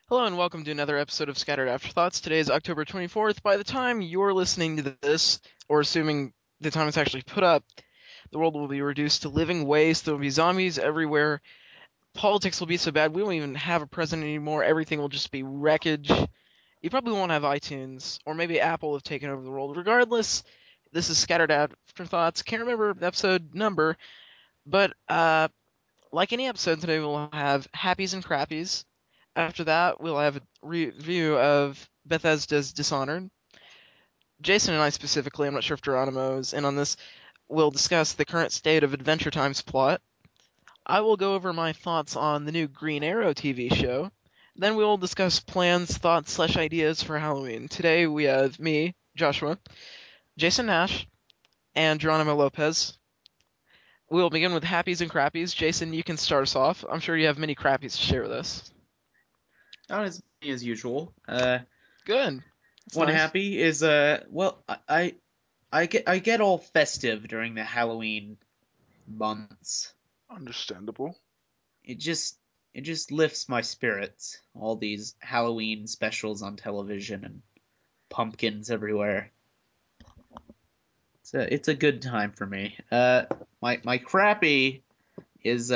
Hello and welcome to another episode of Scattered Afterthoughts. Today is October 24th. By the time you're listening to this, or assuming the time it's actually put up, the world will be reduced to living waste. There will be zombies everywhere. Politics will be so bad we won't even have a president anymore. Everything will just be wreckage. You probably won't have iTunes, or maybe Apple have taken over the world. Regardless, this is Scattered Afterthoughts. Can't remember the episode number, but like any episode today, we'll have happies and crappies. After that, we'll have a review of Bethesda's Dishonored. Jason and I specifically, I'm not sure if Geronimo's in on this, will discuss the current state of Adventure Time's plot. I will go over my thoughts on the new Green Arrow TV show. Then we will discuss plans, thoughts, slash ideas for Halloween. Today we have me, Joshua, Jason Nash, and Geronimo Lopez. We will begin with happies and crappies. Jason, you can start us off. I'm sure you have many crappies to share with us. Not as many as usual. Good. That's One nice. happy is well, I get all festive during the Halloween months. Understandable. It just it just lifts my spirits. All these Halloween specials on television and pumpkins everywhere. It's a good time for me. My crappy is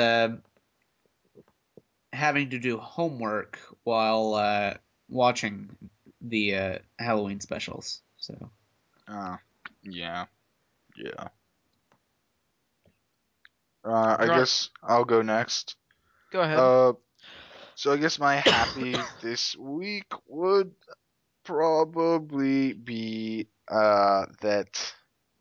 having to do homework while watching the Halloween specials. So. Uh, yeah, yeah. I Geron- guess I'll go next. Go ahead. Uh, so I guess my happy this week would probably be that.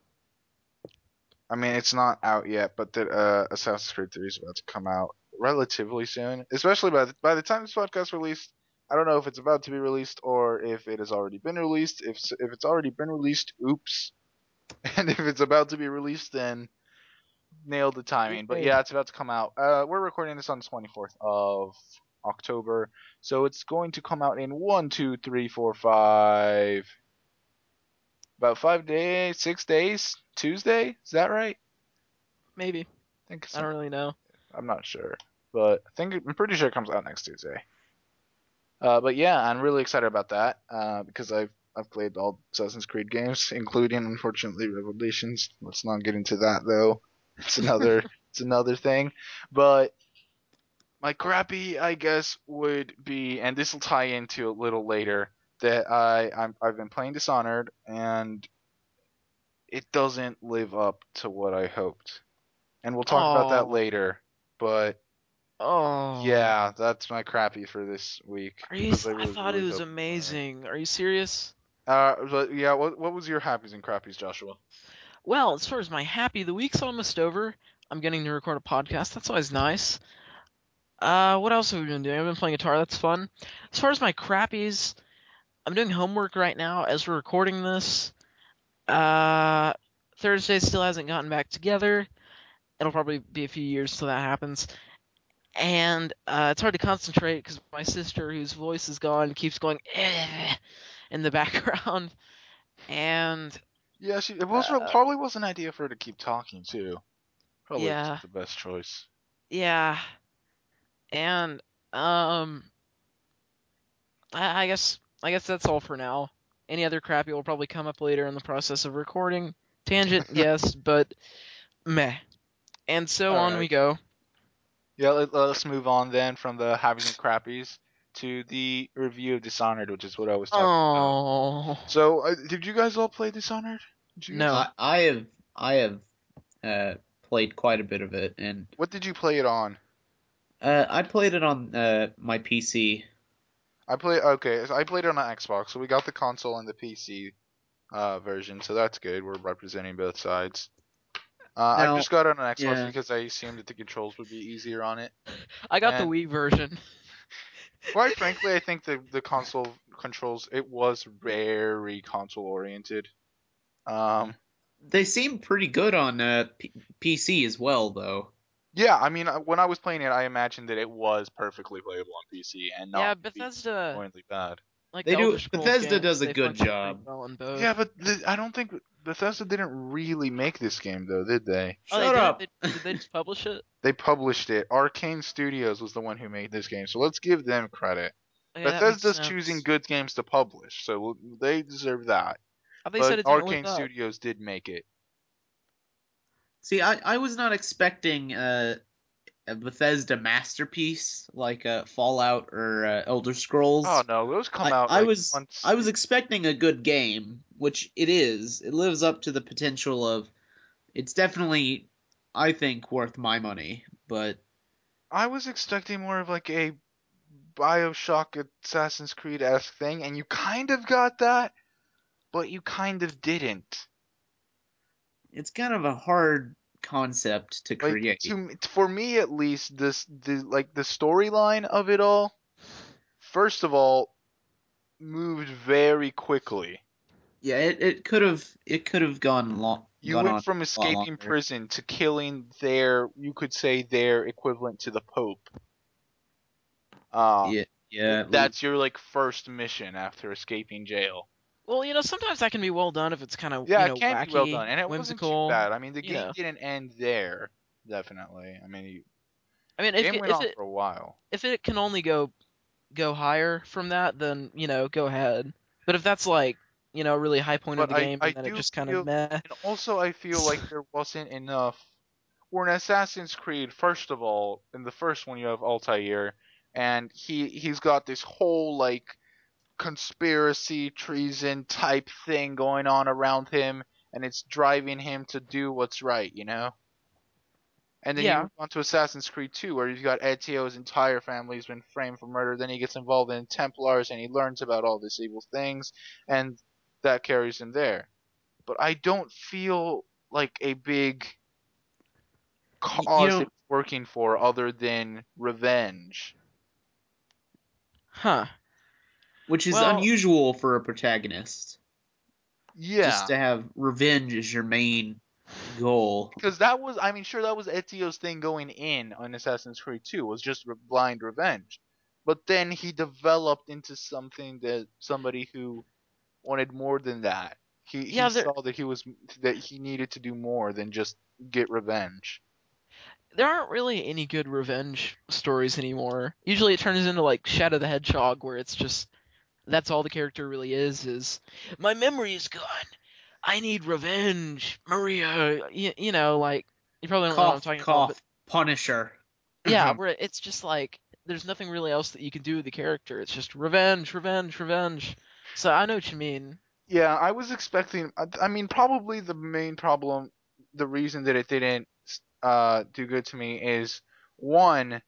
I mean, it's not out yet, but that Assassin's Creed 3 is about to come out relatively soon. Especially by the time this podcast released, I don't know if it's about to be released or if it has already been released. If it's already been released, oops. And if it's about to be released, then nailed the timing. But Yay. yeah, it's about to come out. We're recording this on the 24th of October, so it's going to come out in 1, 2, 3, 4, 5, about 5 days, 6 days. Tuesday, is that right? Maybe. I think I don't some. really know. I'm not sure, but I'm pretty sure it comes out next Tuesday. But yeah, I'm really excited about that because I've played all Assassin's Creed games, including unfortunately Revelations. Let's not get into that though. It's another thing. But my crappy, I guess, would be, and this will tie into a little later, that I've been playing Dishonored and it doesn't live up to what I hoped. And we'll talk about that Oh. later. But Oh. yeah, that's my crappy for this week Are you? because I I was thought it really was hoping for it. amazing. Are you serious? But yeah, what was your happies and crappies, Joshua? Well, as far as my happy, the week's almost over. I'm getting to record a podcast. That's always nice. What else have we been doing? I've been playing guitar. That's fun. As far as my crappies, I'm doing homework right now as we're recording this. Uh, Thursday still hasn't gotten back together. It'll probably be a few years till that happens. And it's hard to concentrate because my sister, whose voice is gone, keeps going in the background. And Yeah, it uh, probably was an idea for her to keep talking too. Probably yeah, wasn't the best choice. yeah, and um, I guess that's all for now. Any other crappy will probably come up later in the process of recording. Tangent, yes, but meh. And so All on we right. go. Yeah, let's move on then from the having and crappies to the review of Dishonored, which is what I was talking about. Oh So, did you guys all play Dishonored? Did you guys? no, I have played quite a bit of it, and What did you play it on? I played it on my PC. So I played it on an Xbox, so we got the console and the PC version, so that's good. We're representing both sides. I Now, just got it on an Xbox yeah, because I assumed that the controls would be easier on it, I got the and Wii version. quite frankly, I think the console controls it was very console oriented. Um, they seem pretty good on PC as well, though. yeah, I mean, when I was playing it, I imagined that it was perfectly playable on PC and Yeah, not be Bethesda, annoyingly bad. like the They Elder do. Scrolls Bethesda games, does a they good function pretty job. well in both. Yeah, but I don't think Bethesda didn't really make this game though, did they? Oh, they Shut didn't? up. Did they just publish it? They published it. Arcane Studios was the one who made this game, so let's give them credit. Okay, that makes Bethesda's choosing sense. good games to publish, so they deserve that. They said But it didn't live Arcane up. Studios did make it. See, I was not expecting a Bethesda masterpiece like Fallout or Elder Oh Scrolls. no, those come I, out I like was once. I was expecting a good game, which it is. It lives up to the potential of. It's definitely, I think, worth my money. But I was expecting more of like a Bioshock Assassin's Creed-esque thing, and you kind of got that, but you kind of didn't. it's kind of a hard concept to Like create. for me at least, the storyline of it all, first of all, moved very quickly. Yeah, it could have You gone went on from a lot escaping longer. prison to killing their, you could say, their equivalent to the Pope. Uh, Yeah, yeah. that's your like first mission after escaping jail. Well, sometimes that can be well done if it's kind of, Yeah, it can be well wacky, done, and it wasn't too whimsical. bad. I mean, the You game know, didn't end there, definitely. I mean, I mean, the game went on for a while. if it can only go higher from that, then go ahead. But if that's like a really high point of But the game, I and then it do just kind of feel, meh. and also I feel like there wasn't enough. Where in Assassin's Creed, first of all, in the first one you have Altair, and he's got this whole like conspiracy, treason type thing going on around him, and it's driving him to do what's right, you know? And then you Yeah, move on to Assassin's Creed 2, where you've got Ezio's entire family's been framed for murder. Then he gets involved in Templars, and he learns about all these evil things, and that carries him there. But I don't feel like a big You cause know, it's working for other than revenge. huh. which is Well, unusual for a protagonist, just Yeah, to have revenge as your main goal. because that was, I mean, sure, that was Ezio's thing going in on Assassin's Creed 2, was just blind revenge. But then he developed into something that somebody who wanted more than that. He yeah, saw that he needed to do more than just get revenge. there aren't really any good revenge stories anymore. Usually, it turns into like Shadow the Hedgehog, where it's just that's all the character really is my memory is gone. I need revenge, Maria. Like you probably don't know what I'm Cough, talking about, but cough, Punisher. yeah, where it's just like there's nothing really else that you can do with the character. It's just revenge, revenge, revenge. So I know what you mean. Yeah, I was expecting. I mean, probably the main problem, the reason that it didn't do good to me is one.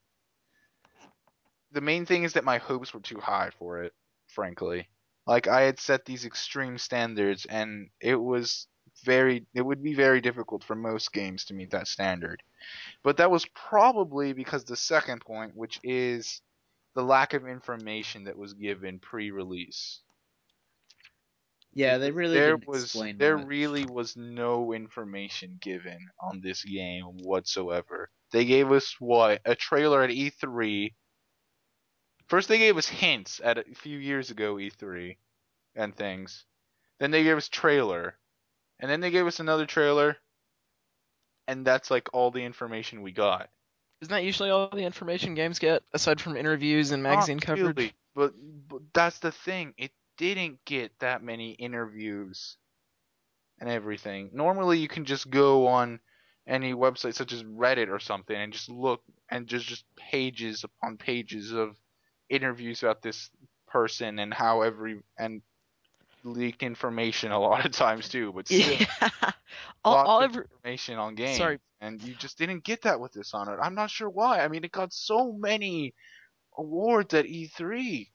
The main thing is that my hopes were too high for it, frankly. Like I had set these extreme standards, and it would be very difficult for most games to meet that standard. But that was probably because the second point, which is the lack of information that was given pre-release. Yeah, they Because really didn't explain there much. really was no information given on this game whatsoever. They gave us what? A trailer at E3. First they gave us hints at a few years ago E3 and things. Then they gave us trailer. And then they gave us another trailer, and that's like all the information we got. Isn't that usually all the information games get, aside from interviews and Not magazine really, coverage? but that's the thing. It didn't get that many interviews and everything. Normally, you can just go on any website such as Reddit or something and just look, and just pages upon pages of interviews about this person and how and leaked information a lot of times too. But still, Yeah. lots All of ever. information on games, Sorry. and you just didn't get that with Dishonored. I'm not sure why. I mean, it got so many awards at E3.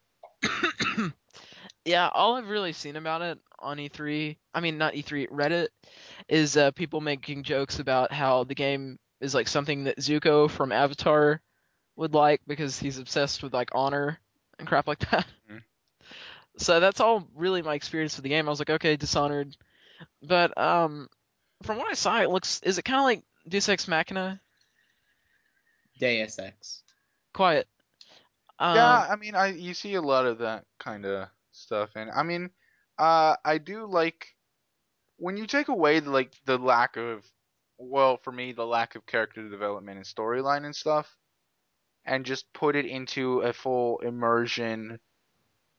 Yeah, all I've really seen about it on E3, I mean not E3, Reddit, is people making jokes about how the game is like something that Zuko from Avatar would like because he's obsessed with like honor and crap like that. Mhm. So that's all really my experience with the game. I was like, okay, Dishonored, but from what I saw, it looks is it kind of like Deus Ex Machina? Deus Ex. Quiet. Yeah, Um, I mean, I you see a lot of that kind of stuff, and I mean, I do like when you take away the lack of, well, for me, the lack of character development and storyline and stuff, and just put it into a full immersion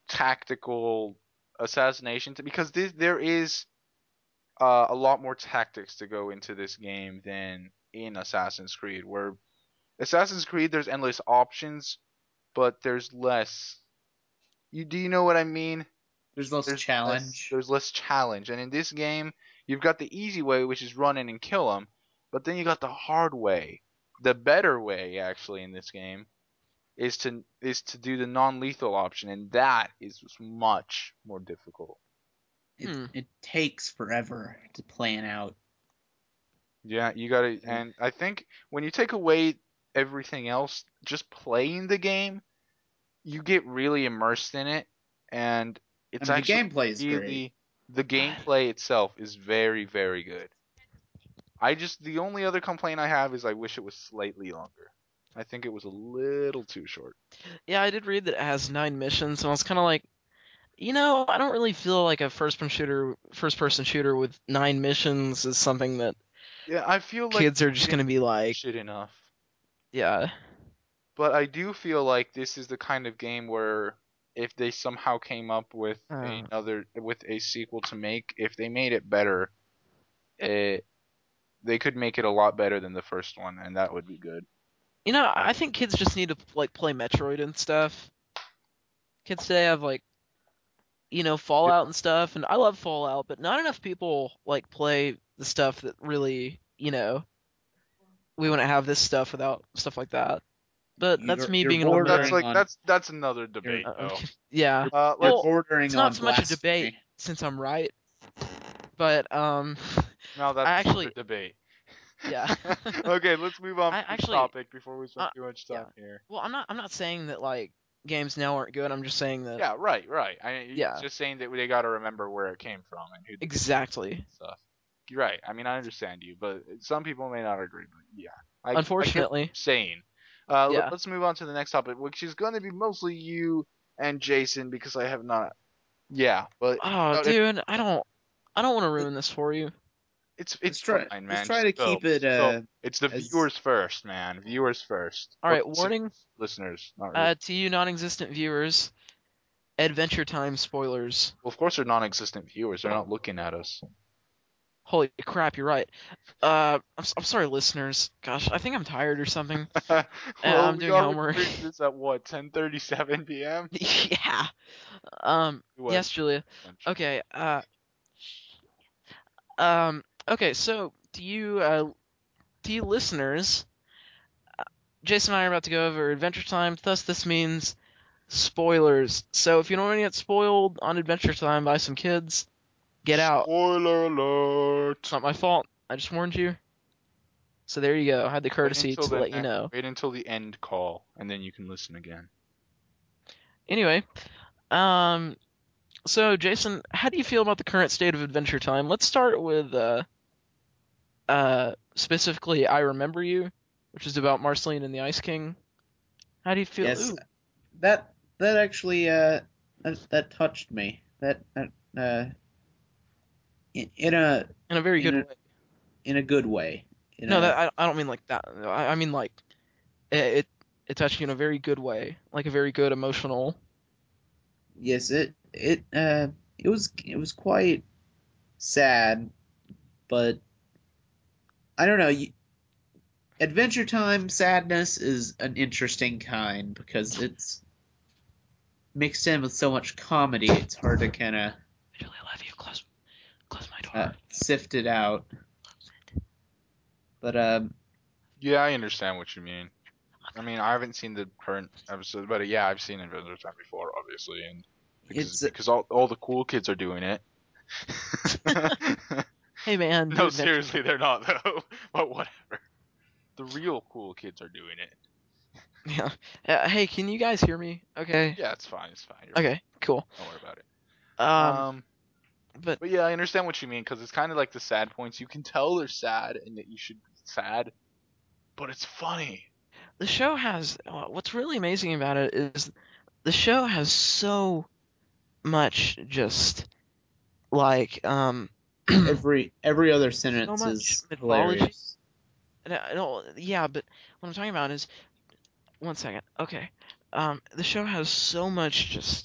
tactical assassination because there is a lot more tactics to go into this game than in Assassin's Creed. Where Assassin's Creed, there's endless options, but there's less. Do you know what I mean? There's less challenge. There's less challenge, and in this game, you've got the easy way, which is run in and kill them, but then you got the hard way, the better way actually in this game, is to do the non-lethal option, and that is much more difficult. It takes forever to plan out. Yeah, you gotta, and I think when you take away everything else, just playing the game, you get really immersed in it, and it's the actually gameplay is really great. the gameplay itself is very, very good. The only other complaint I have is I wish it was slightly longer. I think it was a little too short. Yeah, I did read that it has 9 missions, and I was kind of like, I don't really feel like a first-person shooter with 9 missions is something that Yeah, I feel like kids are just gonna be like, shit enough. yeah. But I do feel like this is the kind of game where if they somehow came up with a sequel to make, if they made it better, they could make it a lot better than the first one, and that would be good. I think kids just need to like play Metroid and stuff. Kids today have like, Fallout and stuff, and I love Fallout, but not enough people like play the stuff that really, we wouldn't have this stuff without stuff like that. But that's me You're being an Well, old that's man. bordering on that's another debate though. Yeah. you're Well, bordering it's not on so much a debate blasphemy. since I'm right, but Now that's I another actually, debate. yeah. Okay, let's move on I from this actually, topic before we spend too much yeah. time here. Well, I'm not saying that like games now aren't good. I'm just saying that, Yeah, right. yeah, Just saying that they got to remember where it came from and who the exactly. stuff. You're right. I mean, I understand you, but some people may not agree. But yeah, I get what Unfortunately, you're saying. yeah. Let's move on to the next topic, which is going to be mostly you and Jason because I have not. Yeah, but Oh, dude, I don't want to ruin this for you. it's fine, Let's man. try Just to go. keep it Just go. It's the as viewers first, man. Viewers first. All Or right, warning, listeners, not really. to you non-existent viewers, Adventure Time spoilers. Well, of course, they're non-existent viewers. They're not looking at us. Holy crap, you're right. I'm sorry, listeners. Gosh, I think I'm tired or something. Well, I'm we doing are homework. recording this at what, 10:37 p.m. Yeah. Yes, Julia. Okay. Okay. So, to you listeners, Jason and I are about to go over Adventure Time. Thus, this means spoilers. So, if you don't want to get spoiled on Adventure Time by some kids, get out. Spoiler alert! It's not my fault. I just warned you. So there you go. I had the courtesy to let you know. Wait until the end call, and then you can listen again. Anyway, so Jason, how do you feel about the current state of Adventure Time? Let's start with specifically I Remember You, which is about Marceline and the Ice King. How do you feel? yes, Ooh, that actually that touched me. That in a in a very good way. in a good way. No, I don't mean like that. I mean like it touched you in a very good way, like a very good emotional. Yes, it was quite sad, but I don't know. Adventure Time sadness is an interesting kind because it's mixed in with so much comedy. It's hard to kind of I really love you. Close my door. sift it out. But Yeah, I understand what you mean. I mean, I haven't seen the current episode, but yeah, I've seen Adventure Time before, obviously, and it's because all the cool kids are doing it. Hey man, do No, Adventure. seriously, they're not though. But whatever. The real cool kids are doing it. Yeah. Hey, can you guys hear me? Okay. Yeah, it's fine. It's fine. You're Okay. Cool. Don't worry about it. Um, but But yeah, I understand what you mean because it's kind of like the sad points. You can tell they're sad and that you should be sad, but it's funny. the show has what's really amazing about it is the show has so much just like every other so sentence much is mythology. hilarious. And yeah, but what I'm talking about is one second. Okay. The show has so much just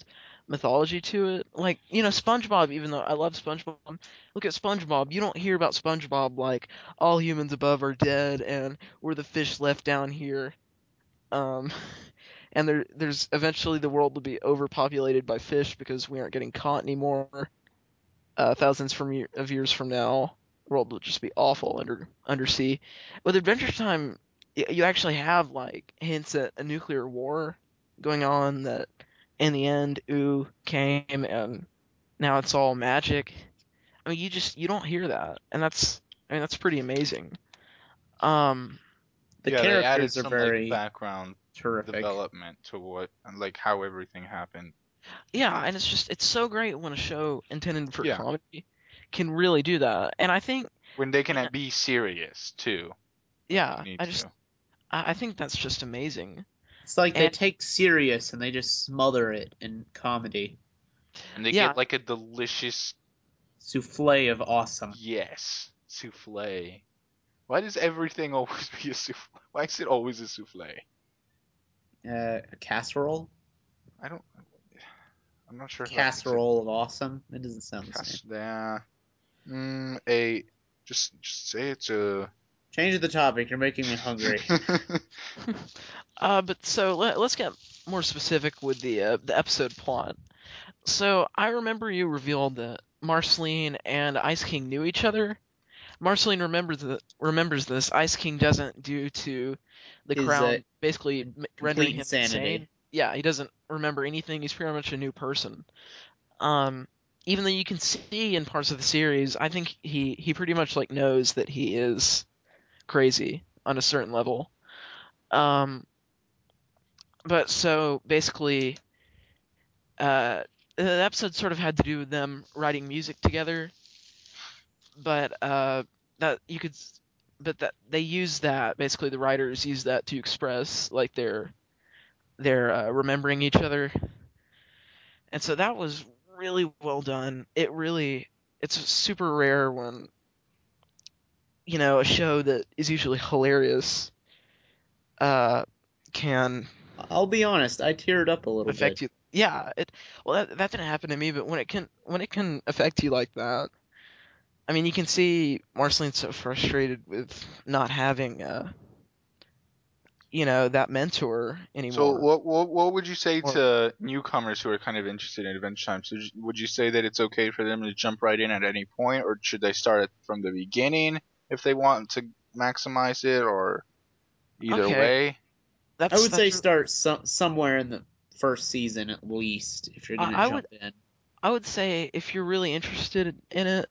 mythology to it. Like, SpongeBob, even though I love SpongeBob, look at SpongeBob. You don't hear about SpongeBob like all humans above are dead and we're the fish left down here. Um, and there's eventually the world will be overpopulated by fish because we aren't getting caught anymore. Thousands of years from now, the world will just be awful undersea. With Adventure Time, you actually have like hints at a nuclear war going on. That in the end, Ooh came and now it's all magic. I mean, you don't hear that, and that's pretty amazing. Um, The Yeah, they added characters are some like very background terrific. development to what and like how everything happened. yeah, and it's so great when a show intended for Yeah, comedy can really do that, and I think, when they can be serious too, when they yeah, need to. I think that's just amazing. It's like they And take serious and they just smother it in comedy. And they yeah, get like a delicious Souffle of awesome. yes souffle. Why does everything always be a souffle? Why is it always a souffle? A casserole? I don't. I'm not sure if that makes it. Casserole of awesome? It doesn't sound the same. Yeah. A. Just say it's a. Change the topic. You're making me hungry. but so let's get more specific with the episode plot. So I remember you revealed that Marceline and Ice King knew each other. Marceline remembers this. Ice King doesn't, due to the His crown basically rendering complete him insane. insanity. Yeah, he doesn't remember anything. He's pretty much a new person. Um, Even though you can see in parts of the series, I think he pretty much like knows that he is crazy on a certain level. Um, but so basically, uh, the episode sort of had to do with them writing music together, but that you could, but that they use that basically the writers use that to express like their remembering each other, and so that was really well done. It's super rare when a show that is usually hilarious uh can I'll be honest, I teared up a little bit. affect you. Yeah, that didn't happen to me, but when it can affect you like that, I mean, you can see Marceline's so frustrated with not having that mentor So anymore. what would you say Or to newcomers who are kind of interested in Adventure Time? So would you say that it's okay for them to jump right in at any point, or should they start it from the beginning if they want to maximize it, or either okay, way? I would say that's start somewhere in the first season at least if you're gonna I jump would in. I would say if you're really interested in it,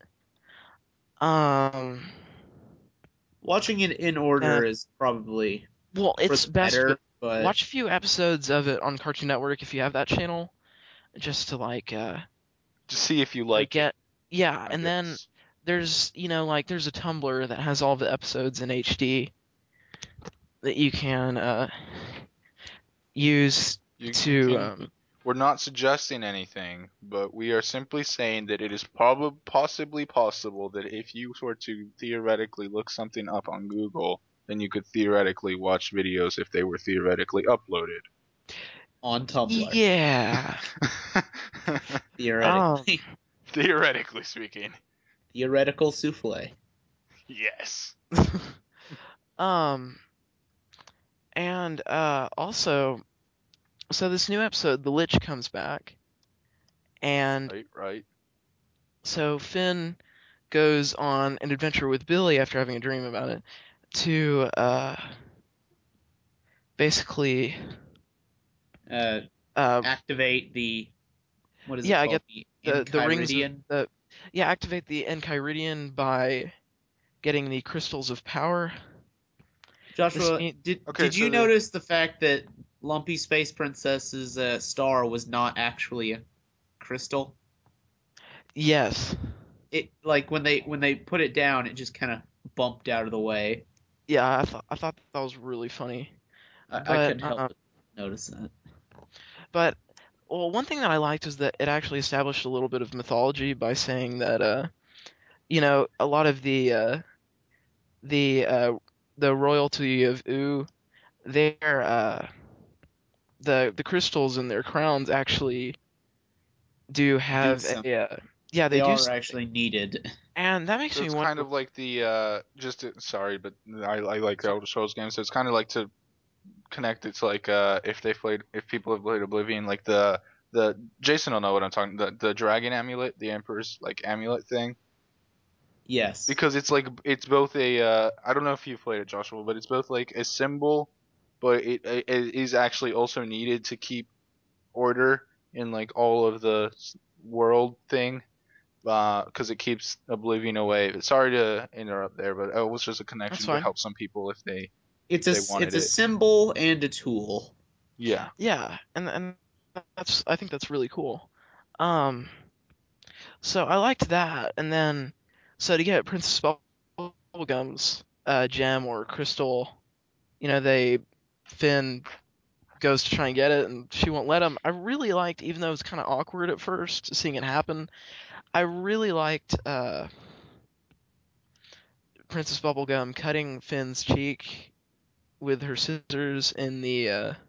um, Watching it in then order is probably well, for it's the best, but better, but watch a few episodes of it on Cartoon Network if you have that channel, just to To see if you like like it, get yeah, I and then guess. there's a Tumblr that has all the episodes in HD that you can use You to can. We're not suggesting anything, but we are simply saying that it is probably possibly possible that if you were to theoretically look something up on Google, then you could theoretically watch videos if they were theoretically uploaded. on Tumblr, yeah. Um, theoretically. Theoretically speaking. Theoretical souffle. Yes. um, and also, so this new episode, the Lich comes back, and Right, right. so Finn goes on an adventure with Billy after having a dream about it to basically Uh, uh activate the what is it yeah, I called? get The the rings of Enchiridion. the yeah, activate the Enchiridion by getting the crystals of power. This Joshua, mean Okay, did you so the notice the fact that Lumpy Space Princess's star was not actually a crystal? yes. It like when they put it down, it just kind of bumped out of the way. Yeah, I thought that was really funny. I But couldn't help but notice that. but well, one thing that I liked is that it actually established a little bit of mythology by saying that a lot of the the royalty of Ooh, their the crystals in their crowns actually do have some. yeah, They they do are something. actually needed. And that makes So me it's wonder. kind of like the sorry, but I like the Elder Scrolls games. So it's kind of like to connect it to like if people have played Oblivion, like the Jason will know what I'm talking, the dragon amulet, the Emperor's like amulet thing, Yes. because it's like it's both a I don't know if you've played it, Joshua, but it's both like a symbol, but it is actually also needed to keep order in like all of the world thing, because it keeps Oblivion away. Sorry to interrupt there, but it was just a That's connection to fine. help some people if they It's they wanted a it. symbol and a tool. Yeah. Yeah, and I think that's really cool. Um, so I liked that, and then so to get Princess Bubblegum's gem or crystal, Finn goes to try and get it, and she won't let him. I really liked, even though it was kind of awkward at first seeing it happen. I really liked Princess Bubblegum cutting Finn's cheek with her scissors in the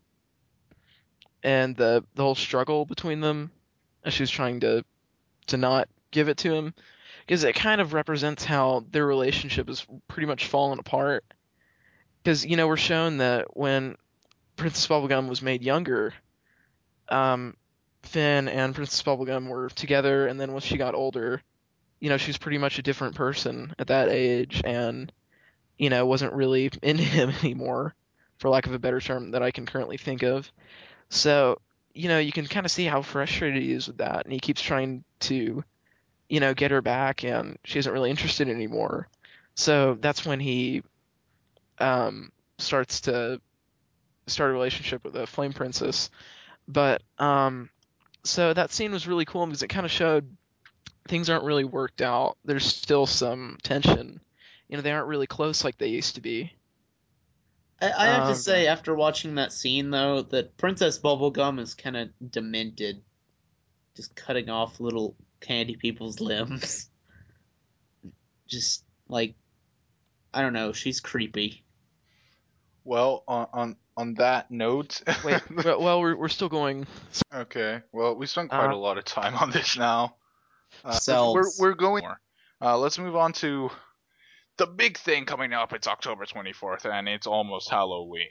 and the whole struggle between them as she was trying to not give it to him, because it kind of represents how their relationship is pretty much fallen apart. Because we're shown that when Princess Bubblegum was made younger, um, Finn and Princess Bubblegum were together, and then when she got older, she's pretty much a different person at that age, and wasn't really into him anymore, for lack of a better term that I can currently think of. So, you can kind of see how frustrated he is with that, and he keeps trying to, get her back, and she isn't really interested anymore. So that's when he starts to start a relationship with the Flame Princess. But so that scene was really cool because it kind of showed things aren't really worked out. There's still some tension. They aren't really close like they used to be. I have to Yeah. say, after watching that scene, though, that Princess Bubblegum is kind of demented, just cutting off little candy people's limbs. Just like, I don't know, she's creepy. Well, on that note, Wait, well, we're still going. okay. Well, we spent quite Uh, a lot of time on this now. Selves. We're going more. Let's move on to the big thing coming up. It's October 24th, and it's almost Halloween.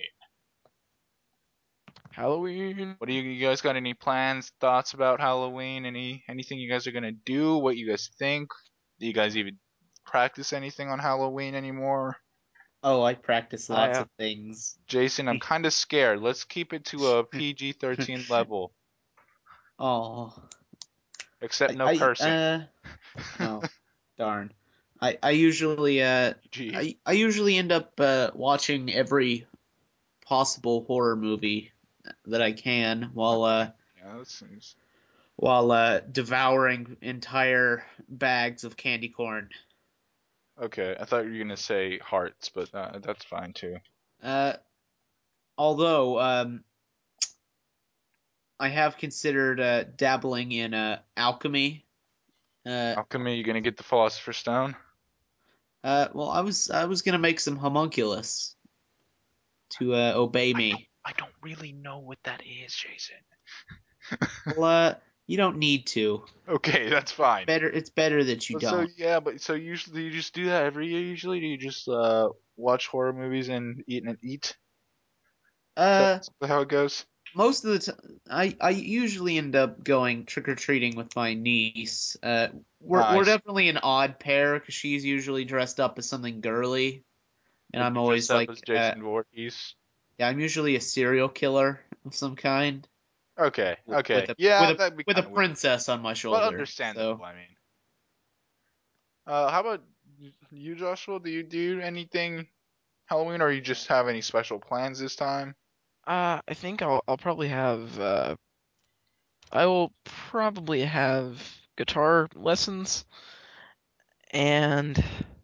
Halloween. What do you guys got? Any plans, thoughts about Halloween? Anything you guys are gonna do? What you guys think? Do you guys even practice anything on Halloween anymore? Oh, I practice I lots of things. Jason, I'm kind of scared. Let's keep it to a PG-13 level, Oh, except I, no I, cursing. oh, darn. I usually, Gee. I usually end up, watching every possible horror movie that I can Okay. Yeah, that seems while devouring entire bags of candy corn. okay. I thought you were gonna say hearts, but that's fine too. Uh, although I have considered dabbling in alchemy. Uh, Alchemy, you gonna get the Philosopher's Stone? well, I was gonna make some homunculus to obey me. I don't really know what that is, Jason. Well, you don't need to. Okay, that's fine. It's better that you But so don't. yeah, but so usually you just do that every year. Usually, do you just watch horror movies and eat? Uh, Is that how it goes? most of the time, I usually end up going trick or treating with my niece. I We're see. definitely an odd pair because she's usually dressed up as something girly, and Like I'm you dress always up as like, Jason Voorhees. yeah, I'm usually a serial killer of some kind Okay, with okay, yeah, that'd be with a kind of weird, princess on my but shoulder. understandable. So I mean, how about you, Joshua? Do you do anything Halloween, or you just have any special plans this time? I think I'll probably have I will probably have guitar lessons, and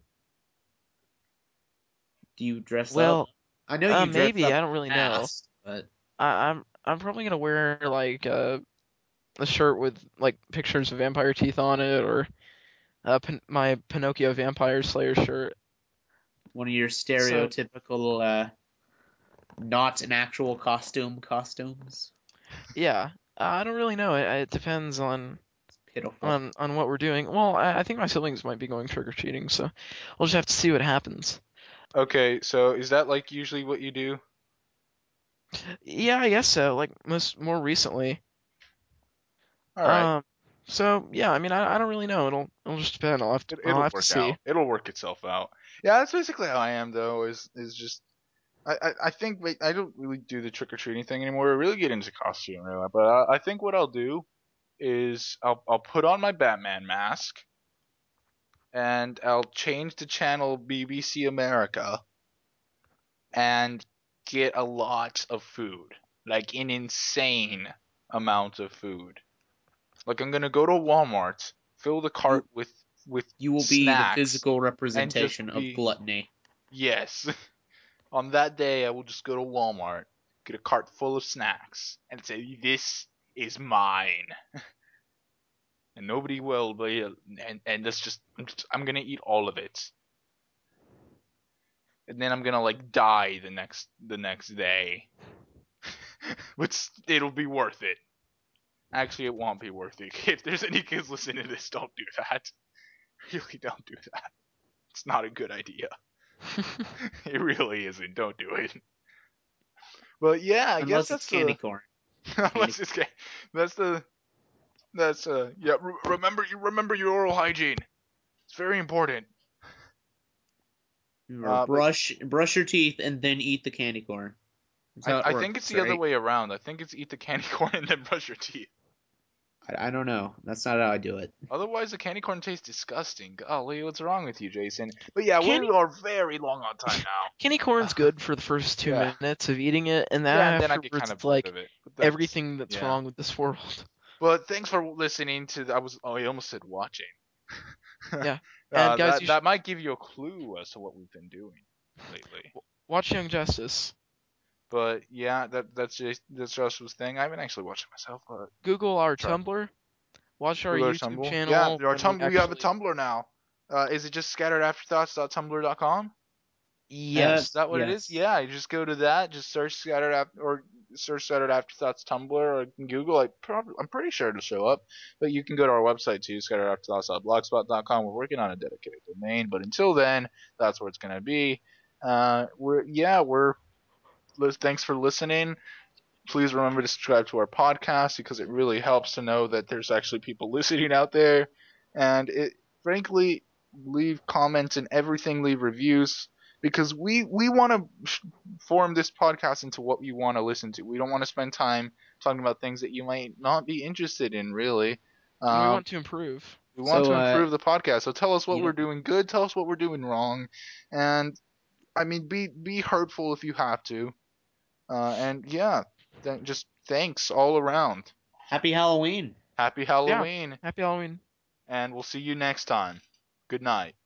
do you dress up? well, I know you dressed maybe up I in don't the really know. past, but I'm probably gonna wear like a shirt with like pictures of vampire teeth on it, or my Pinocchio Vampire Slayer shirt. one of your So stereotypical, not an actual costumes. yeah, I don't really know. It depends on. Pitiful. on what we're doing. Well, I think my siblings might be going trick or treating, so we'll just have to see what happens. Okay, so is that like usually what you do? Yeah, I guess so. Like more recently. All right, Um. So yeah, I mean, I don't really know. It'll just depend. I'll it'll have to work see. out. It'll work itself out. Yeah, that's basically how I am though. Is just I think I don't really do the trick or treating thing anymore. I really get into costume, really. But I think what I'll do is I'll put on my Batman mask and I'll change the channel BBC America and get a lot of food, like an insane amount of food. Like I'm gonna go to Walmart, fill the cart You with you will be the snacks, physical and just representation of be gluttony. yes. On that day, I will just go to Walmart, get a cart full of snacks, and say, "This is mine," and nobody will be. And that's just I'm gonna eat all of it, and then I'm gonna like die the next day, but it'll be worth it. Actually, it won't be worth it. If there's any kids listening to this, don't do that. Really, don't do that. It's not a good idea. It really isn't. Don't do it. But yeah, I guess Unless it's that's candy the corn. Candy. unless it's that's the that's yeah. Remember your oral hygiene. It's very important. Remember, But brush your teeth and then eat the candy corn. That's I how it I think it's works, the other right? way around. I think it's eat the candy corn and then brush your teeth. I don't know. That's not how I do it. Otherwise, the candy corn tastes disgusting. Golly, what's wrong with you, Jason? But yeah, we Candy are very long on time candy corn's now. good for the first two Yeah, minutes of eating it, and then yeah, and then I get kind afterwards of it's bored like of it. But that's everything that's yeah. wrong with this world. But thanks for listening to. I almost said watching. Yeah. And guys, That might give you a clue as to what we've been doing lately. watch Young Justice. But yeah, that's Joshua's thing. I haven't actually watched it myself, but Google our try. Tumblr. Watch our Google our YouTube Tumblr. Yeah, channel our when we Tumblr. We have a actually. Tumblr now. Is it just scatteredafterthoughts.tumblr.com? Is Yes. that what it is? Yes. Yeah, you just go to that. Just search scattered after or search scattered afterthoughts Tumblr or Google. I'm pretty sure it'll show up. But you can go to our website too, scatteredafterthoughts.blogspot.com. We're working on a dedicated domain, but until then, that's where it's gonna be. We're thanks for listening. Please remember to subscribe to our podcast because it really helps to know that there's actually people listening out there. And it, frankly, leave comments and everything, leave reviews because we want to form this podcast into what you want to listen to. We don't want to spend time talking about things that you might not be interested in, really. And we Um, want to improve. we want So, to improve the podcast. So tell us what we're yeah. doing good, tell us what we're doing wrong, and I mean, be hurtful if you have to. And yeah, just thanks all around. Happy Halloween. Happy Yeah. Halloween, Happy Halloween. and we'll see you next time. Good night.